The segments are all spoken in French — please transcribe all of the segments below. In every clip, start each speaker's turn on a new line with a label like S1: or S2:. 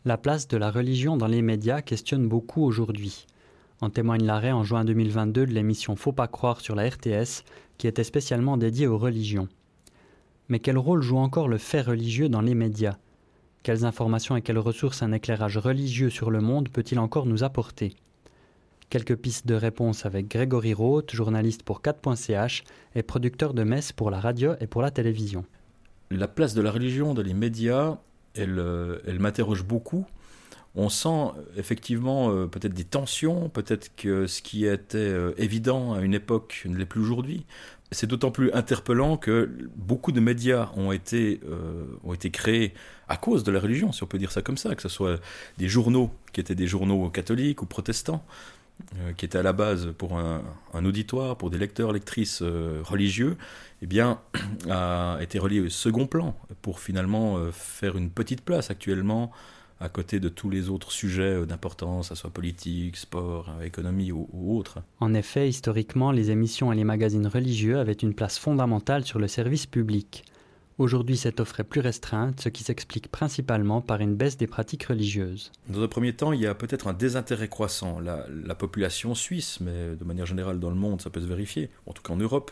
S1: La place de la religion dans les médias questionne beaucoup aujourd'hui. En témoigne l'arrêt en juin 2022 de l'émission Faut pas croire sur la RTS, qui était spécialement dédiée aux religions. Mais quel rôle joue encore le fait religieux dans les médias ? Quelles informations et quelles ressources un éclairage religieux sur le monde peut-il encore nous apporter ? Quelques pistes de réponse avec Grégory Roth, journaliste pour 4.ch et producteur de messes pour la radio et pour la télévision.
S2: La place de la religion dans les médias, elle m'interroge beaucoup. On sent effectivement peut-être des tensions, peut-être que ce qui était évident à une époque ne l'est plus aujourd'hui. C'est d'autant plus interpellant que beaucoup de médias ont été créés à cause de la religion, si on peut dire ça comme ça, que ce soit des journaux qui étaient des journaux catholiques ou protestants, qui étaient à la base pour un auditoire, pour des lecteurs, lectrices religieux, eh bien, a été relié au second plan pour finalement faire une petite place actuellement à côté de tous les autres sujets d'importance, que ce soit politique, sport, économie ou autres.
S1: En effet, historiquement, les émissions et les magazines religieux avaient une place fondamentale sur le service public. Aujourd'hui, cette offre est plus restreinte, ce qui s'explique principalement par une baisse des pratiques religieuses.
S2: Dans un premier temps, il y a peut-être un désintérêt croissant. La population suisse, mais de manière générale dans le monde, ça peut se vérifier, en tout cas en Europe,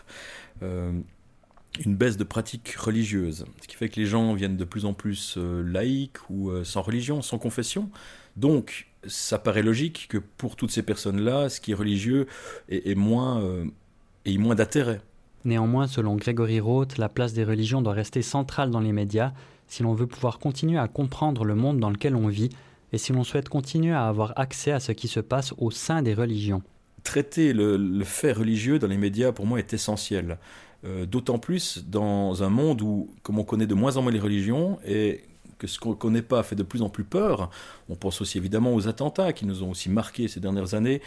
S2: une baisse de pratiques religieuses. Ce qui fait que les gens viennent de plus en plus laïcs ou sans religion, sans confession. Donc, ça paraît logique que pour toutes ces personnes-là, ce qui est religieux ait moins d'intérêt.
S1: Néanmoins, selon Grégory Roth, la place des religions doit rester centrale dans les médias si l'on veut pouvoir continuer à comprendre le monde dans lequel on vit et si l'on souhaite continuer à avoir accès à ce qui se passe au sein des religions.
S2: Traiter le fait religieux dans les médias, pour moi, est essentiel. D'autant plus dans un monde où, comme on connaît de moins en moins les religions, et que ce qu'on ne connaît pas fait de plus en plus peur, on pense aussi évidemment aux attentats qui nous ont aussi marqués ces dernières années,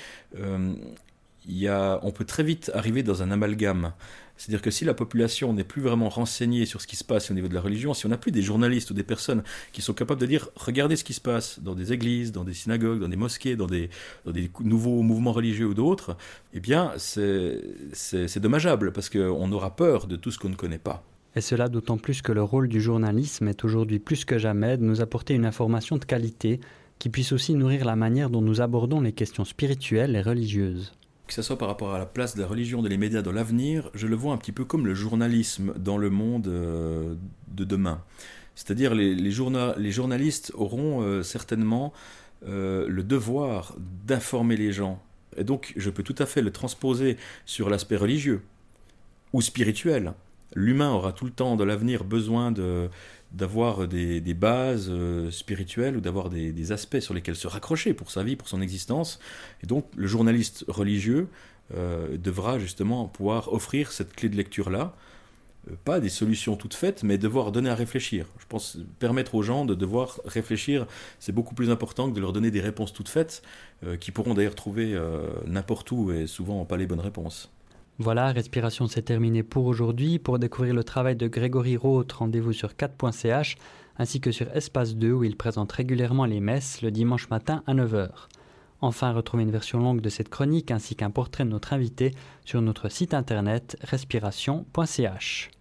S2: on peut très vite arriver dans un amalgame. C'est-à-dire que si la population n'est plus vraiment renseignée sur ce qui se passe au niveau de la religion, si on n'a plus des journalistes ou des personnes qui sont capables de dire « regardez ce qui se passe dans des églises, dans des synagogues, dans des mosquées, dans des nouveaux mouvements religieux ou d'autres », eh bien c'est dommageable parce qu'on aura peur de tout ce qu'on ne connaît pas.
S1: Et cela d'autant plus que le rôle du journalisme est aujourd'hui plus que jamais de nous apporter une information de qualité qui puisse aussi nourrir la manière dont nous abordons les questions spirituelles et religieuses.
S2: Que ce soit par rapport à la place de la religion dans les médias dans l'avenir, je le vois un petit peu comme le journalisme dans le monde de demain. C'est-à-dire les journalistes auront certainement le devoir d'informer les gens. Et donc je peux tout à fait le transposer sur l'aspect religieux ou spirituel. L'humain aura tout le temps dans l'avenir besoin d'avoir des bases spirituelles ou d'avoir des aspects sur lesquels se raccrocher pour sa vie, pour son existence. Et donc le journaliste religieux devra justement pouvoir offrir cette clé de lecture-là, pas des solutions toutes faites, mais devoir donner à réfléchir. Je pense permettre aux gens de devoir réfléchir, c'est beaucoup plus important que de leur donner des réponses toutes faites, qui pourront d'ailleurs trouver n'importe où et souvent pas les bonnes réponses.
S1: Voilà, Respiration, c'est terminé pour aujourd'hui. Pour découvrir le travail de Grégory Roth, rendez-vous sur 4.ch ainsi que sur Espace 2 où il présente régulièrement les messes le dimanche matin à 9h. Enfin, retrouvez une version longue de cette chronique ainsi qu'un portrait de notre invité sur notre site internet respiration.ch.